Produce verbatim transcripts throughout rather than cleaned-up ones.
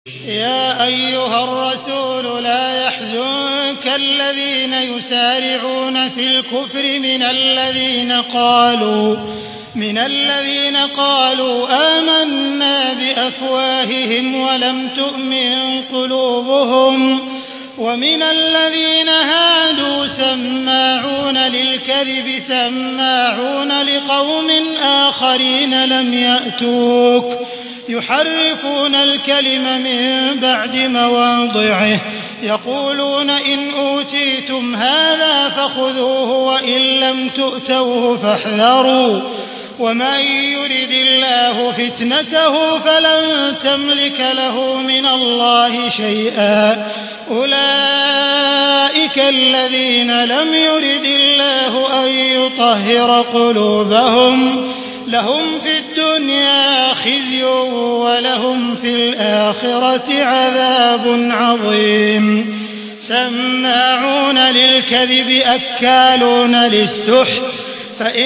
يا أيها الرسول لا يحزنك الذين يسارعون في الكفر من الذين قالوا من الذين قالوا آمنا بأفواههم ولم تؤمن قلوبهم ومن الذين هادوا سماعون للكذب سماعون لقوم آخرين لم يأتوك يحرفون الكلم من بعد مواضعه يقولون إن أوتيتم هذا فخذوه وإن لم تؤتوه فاحذروا ومن يرد الله فتنته فلن تملك له من الله شيئا أولئك الذين لم يرد الله أن يطهر قلوبهم لهم في الدنيا خزي ولهم في الآخرة عذاب عظيم سماعون للكذب أكالون للسحت فإن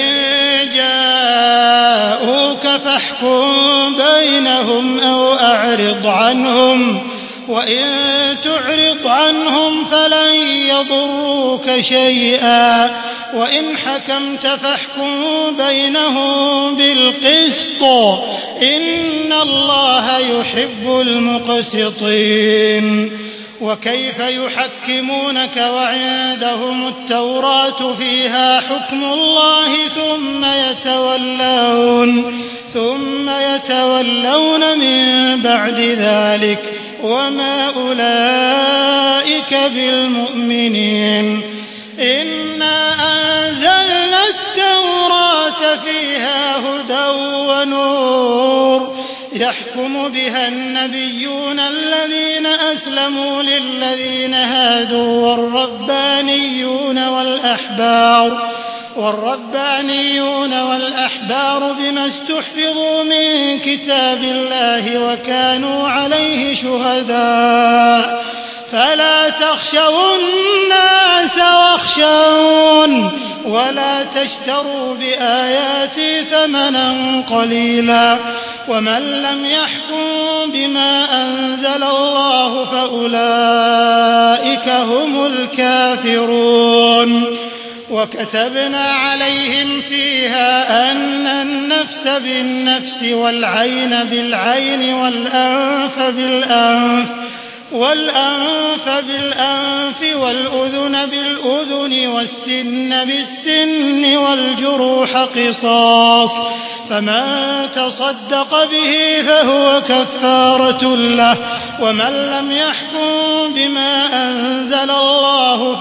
جاءوك فاحكم بينهم أو أعرض عنهم وإن تعرض عنهم فلن يضروك شيئا وإن حكمت فاحكم بينهم بالقسط إن الله يحب المقسطين وكيف يحكمونك وعندهم التوراة فيها حكم الله ثم يتولون ثم يتولون من بعد ذلك وما أولئك بالمؤمنين إنا أنزلنا التوراة فيها هدى ونور يحكم بها النبيون الذين أسلموا للذين هادوا والربانيون والأحبار والربانيون والأحبار بما استحفظوا من كتاب الله وكانوا عليه شهداء فلا تخشوا الناس واخشون ولا تشتروا بآياتي ثمنا قليلا ومن لم يحكم بما أنزل الله فأولئك هم الكافرون وكتبنا عليهم فيها أن النفس بالنفس والعين بالعين والأنف بالأنف والأنف بالأنف والأذن بالأذن والسن بالسن والجروح قصاص فمن تصدق به فهو كفارة له ومن لم يحكم بما أنزل الله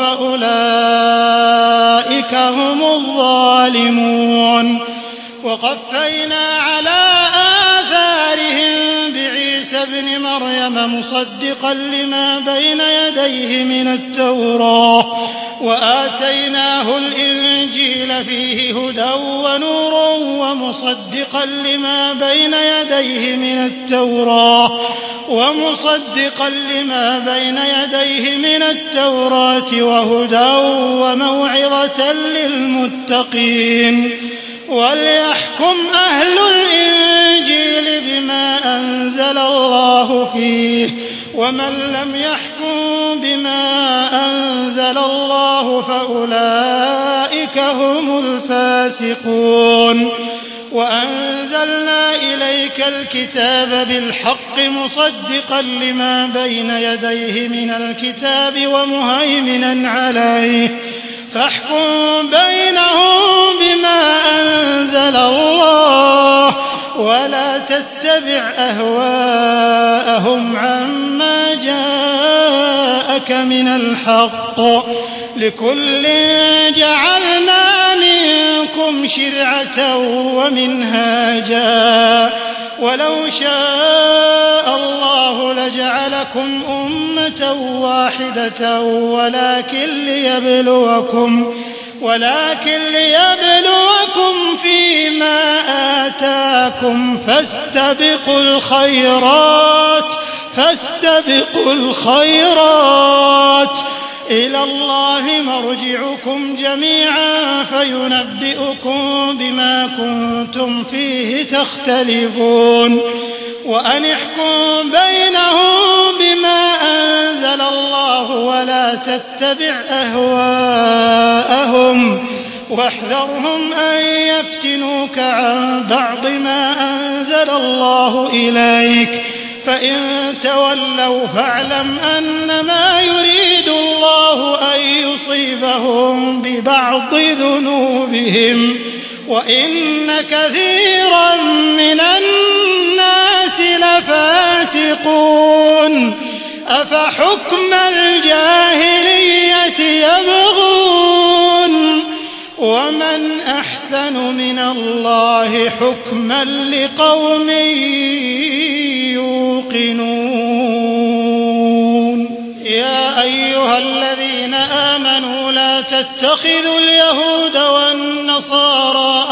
فأولئك هم الظالمون وقفينا على آثارهم بعيسى ابن مريم مصدقا لما بين يديه من التوراة وآتيناه الإنجيل فيه هدى ونور ومصدقا لما بين يديه من التوراة ومصدقا لما بين يديه من التوراة وهدى وموعظة للمتقين وليحكم أهل الإنجيل بما أنزل الله فيه ومن لم يحكم بما أنزل الله فأولئك هم الفاسقون وأنزلنا إليك الكتاب بالحق مصدقا لما بين يديه من الكتاب ومهيمنا عليه فاحكم بينهم بما أنزل الله ولا تتبع أهواءهم عما جاءك من الحق لكل جعلنا منكم شرعة ومنهاجا ولو شاء الله لجعلكم أمة واحدة ولكن ليبلوكم ولكن ليبلوكم فيما آتاكم فاستبقوا الخيرات فاستبقوا الخيرات إلى الله مرجعكم جميعا فينبئكم بما كنتم فيه تختلفون وأن احكم بينهم ولا تتبع أهواءهم واحذرهم أن يفتنوك عن بعض ما أنزل الله إليك فإن تولوا فاعلم أنما يريد الله أن يصيبهم ببعض ذنوبهم وإن كثيرا من الناس لفاسقون أفحكم الجاهلية يبغون ومن أحسن من الله حكما لقوم يوقنون يا أيها الذين آمنوا لا تتخذوا اليهود والنصارى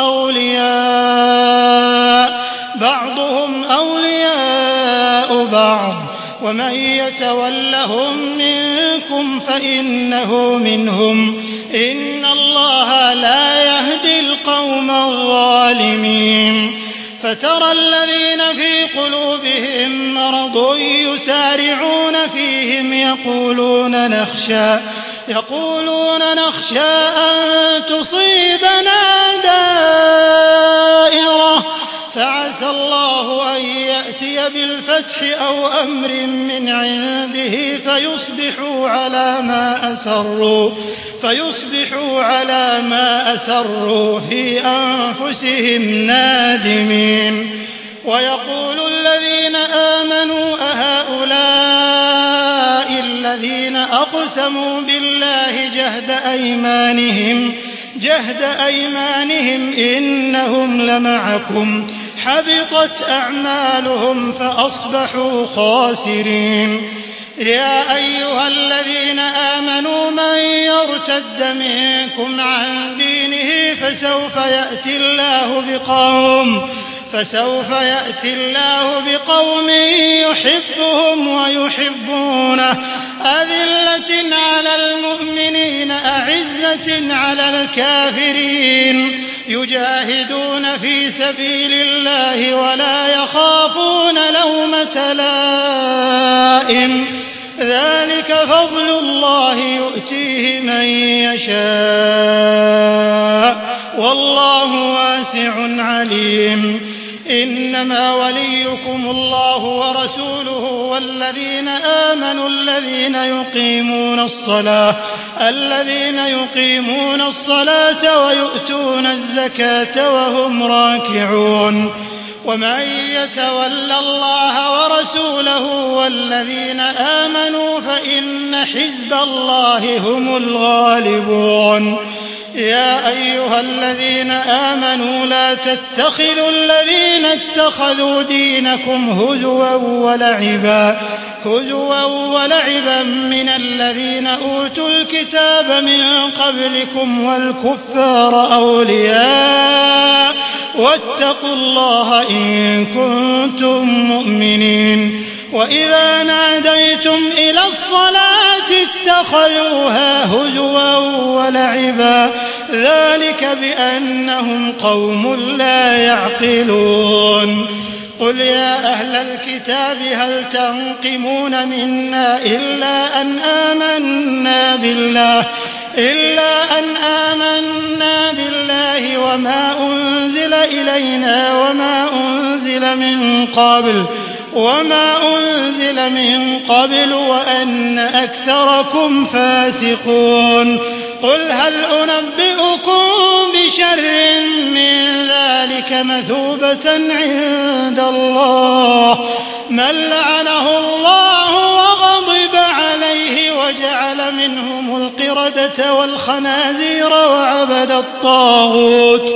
أولياء بعضهم أولياء بعض ومن يتولهم منكم فإنه منهم إن الله لا يهدي القوم الظالمين فترى الذين في قلوبهم مرض يسارعون فيهم يقولون نخشى يقولون نخشى أن تصيبنا دائرة فعسى الله أن يأتي بالفتح أو أمر من عنده فيصبحوا على ما أسروا فيصبحوا على ما أسروا في أنفسهم نادمين ويقول الذين آمنوا أهؤلاء الذين أقسموا بالله جهد أيمانهم جهد أيمانهم إنهم لمعكم حبطت أعمالهم فأصبحوا خاسرين يا أيها الذين آمنوا من يرتد منكم عن دينه فسوف يأتي الله بقوم فسوف يأتي الله بقوم يحبهم ويحبونه أذلة على المؤمنين أعزة على الكافرين يجاهدون في سبيل الله ولا يخافون لومة لائم ذلك فضل الله يؤتيه من يشاء والله واسع عليم إنما وليكم الله ورسوله والذين آمنوا الذين يقيمون الصلاة الذين يقيمون الصلاة ويؤتون الزكاة وهم راكعون ومن يتول الله ورسوله والذين آمنوا فإن حزب الله هم الغالبون يا أيها الذين آمنوا لا تتخذوا الذين اتخذوا دينكم هزوا ولعبا هزوا ولعبا من الذين أوتوا الكتاب من قبلكم والكفار أولياء واتقوا الله إن كنتم مؤمنين وإذا ناديتم إلى الصلاة اتخذوها هزوا ولعبا ذلك بأنهم قوم لا يعقلون قل يا أهل الكتاب هل تنقمون منا إلا أن آمنا بالله إلا أن آمنا بالله وما أنزل إلينا وما أنزل من قبل وما أنزل من قبل وأن أكثركم فاسقون قل هل أنبئكم بشر من ذلك مثوبة عند الله من لعنه الله وغضب عليه وجعل منهم القردة والخنازير وعبد الطاغوت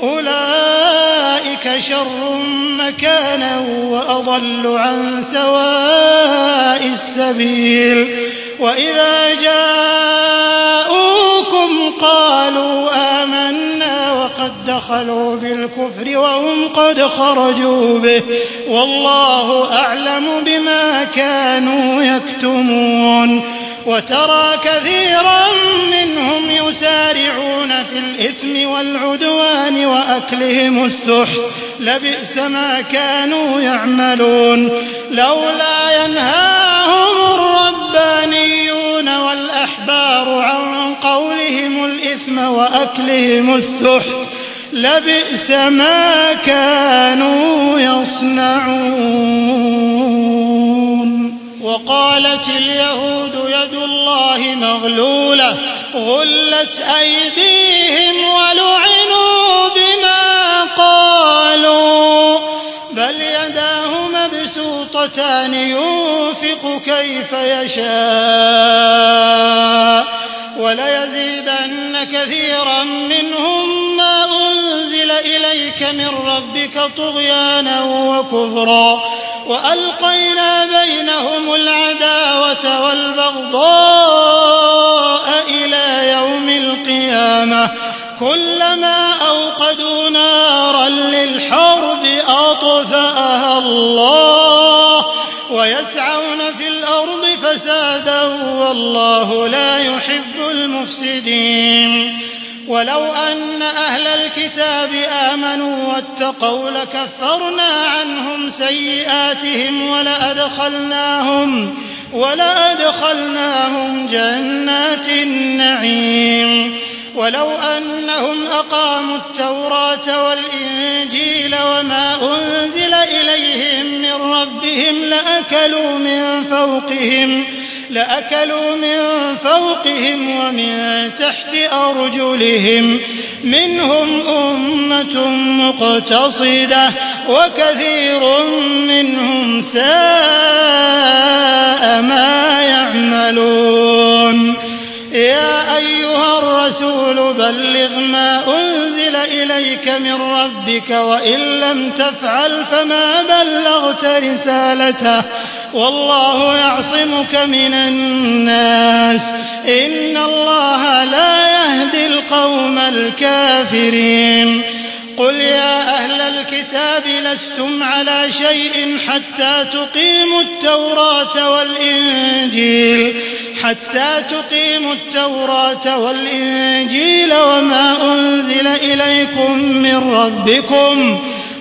أولئك شر مكانا وأضل عن سواء السبيل وإذا جاءوكم قالوا آمنا وقد دخلوا بالكفر وهم قد خرجوا به والله أعلم بما كانوا يكتمون وترى كثيرا منهم يسارعون في الإثم والعدوان وأكلهم السحت لبئس ما كانوا يعملون لولا ينهاهم الربانيون والأحبار وأكلهم السحت لبئس ما كانوا يصنعون. وقالت اليهود يد الله مغلولة غلت أيديهم ولعنوا بما قالوا بل يداه مبسوطتان ينفق كيف يشاء وليزيدن كثيرا منهم ما أنزل إليك من ربك طغيانا وكفرا وألقينا بينهم العداوة والبغضاء إلى يوم القيامة كلما أوقدوا نارا للحرب أطفأها الله ويسعون في الأرض فسادا والله لا يحب المفسدين. ولو أن أهل الكتاب آمنوا واتقوا لكفرنا عنهم سيئاتهم ولأدخلناهم, ولأدخلناهم جنات النعيم. ولو أنهم أقاموا التوراة والإنجيل وما أنزل إليهم من ربهم لأكلوا من فوقهم لأكلوا من فوقهم ومن تحت أرجلهم منهم أمة مقتصدة وكثير منهم ساء ما يعملون. يا أيها الرسول بلغ ما أنزل إليك من ربك وإن لم تفعل فما بلغت رسالته والله يعصمك من الناس إن الله لا يهدي القوم الكافرين. قل يا أهل الكتاب لستم على شيء حتى تقيموا التوراة والإنجيل حتى تقيموا التوراة والإنجيل وما أنزل إليكم من ربكم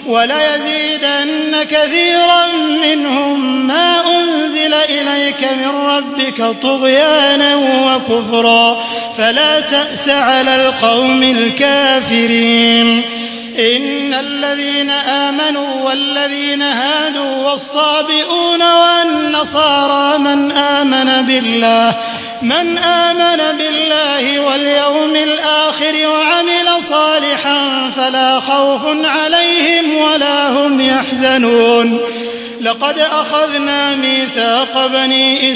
وليزيدن كثيرا منهم ما أنزل إليك من ربك طغيانا وكفرا فلا تأس على القوم الكافرين. إن الذين آمنوا والذين هادوا والصابئون والنصارى من آمن بالله من آمن بالله واليوم الآخر وعمل صالحا فلا خوف عليهم ولا هم يحزنون. لقد أخذنا ميثاق بني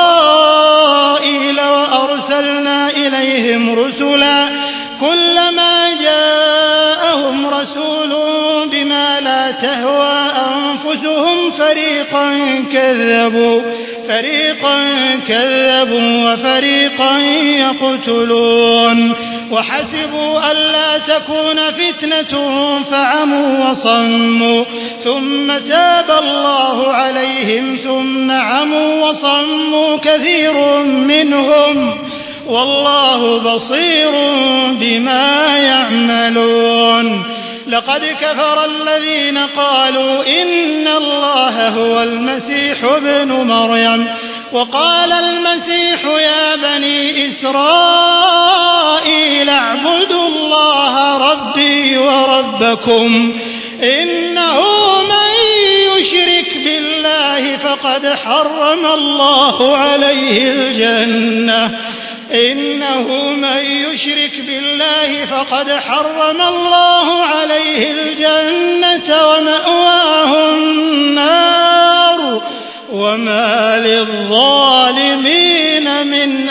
إسرائيل وأرسلنا إليهم رسلا كلما جاءهم رسول بما لا تهوى أنفسهم فريقا كذبوا فريقا كذبوا وفريقا يقتلون وحسبوا ألا تكون فتنة فعموا وصموا ثم تاب الله عليهم ثم عموا وصموا كثير منهم والله بصير بما يعملون. لقد كفر الذين قالوا إن الله هو المسيح ابن مريم وقال المسيح يا بني إسرائيل اعبدوا الله ربي وربكم إنه من يشرك بالله فقد حرم الله عليه الجنة إنه من يشرك بالله فقد حرم الله عليه الجنة ومأواه النار وما للظالمين من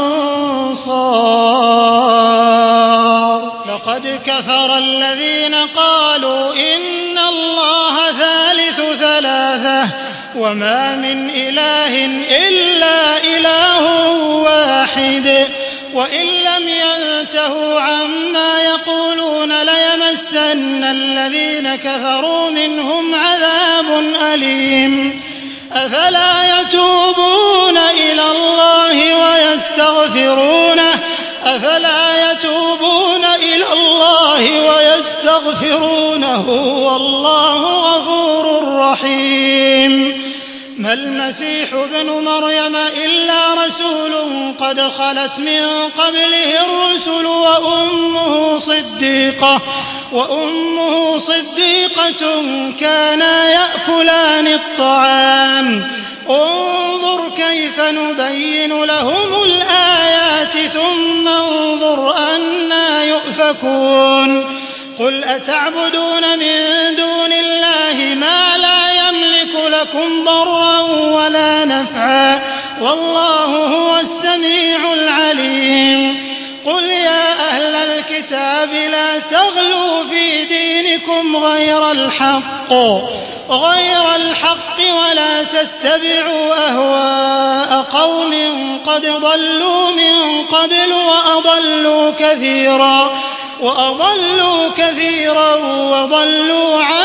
أنصار. لقد كفر الذين قالوا إن الله ثالث ثلاثة وما من إله إلا إله واحد وإن لم ينتهوا عما يقولون ليمسن الذين كفروا منهم عذاب أليم. أفلا يتوبون إلى الله ويستغفرونه أفلا يتوبون إلى الله ويستغفرونه والله غفور رحيم. ما المسيح ابن مريم إلا رسول قد خلت من قبله الرسل وأمه صديقة وأمه صديقة كانا يأكلان الطعام انظر كيف نبين لهم الآيات ثم انظر أنى يؤفكون قل أتعبدون من دون الله ما لا يملك لكم ضرا ولا نفعا والله هو السميع العليم قل يا أهل الكتاب لا تغلوا في دينكم غير الحق غير الحق ولا تتبعوا أهواء قوم قد ضلوا من قبل وأضلوا كثيرا وأضلوا كثيرا وضلوا عن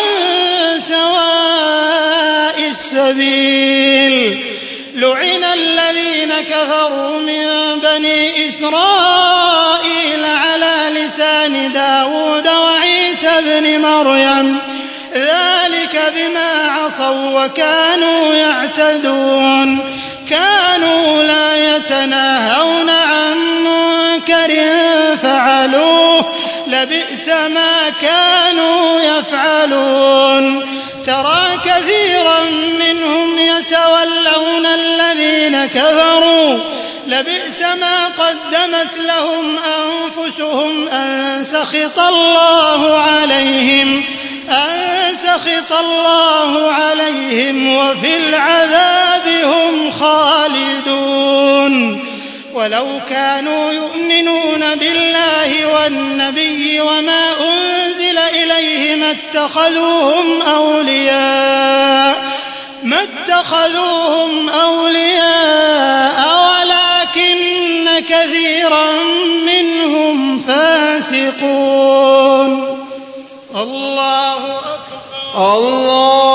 سواء السبيل لعن الذين كفروا من بني إسرائيل على لسان داود وعيسى بن مريم ذلك بما عصوا وكانوا يعتدون كانوا لا يتناهون عن منكر فعلوه لبئس ما كانوا يفعلون ترى كثيرا منهم يتولون الذين كفروا لبئس ما قدمت لهم أنفسهم أن سخط الله عليهم أن سخط الله عليهم وفي العذاب هم خالدون ولو كانوا يؤمنون بالله والنبي وما أنزل إليه ما اتخذوهم أولياء ما اتخذوهم أولياء ولكن كثيرا منهم فاسقون الله أكبر الله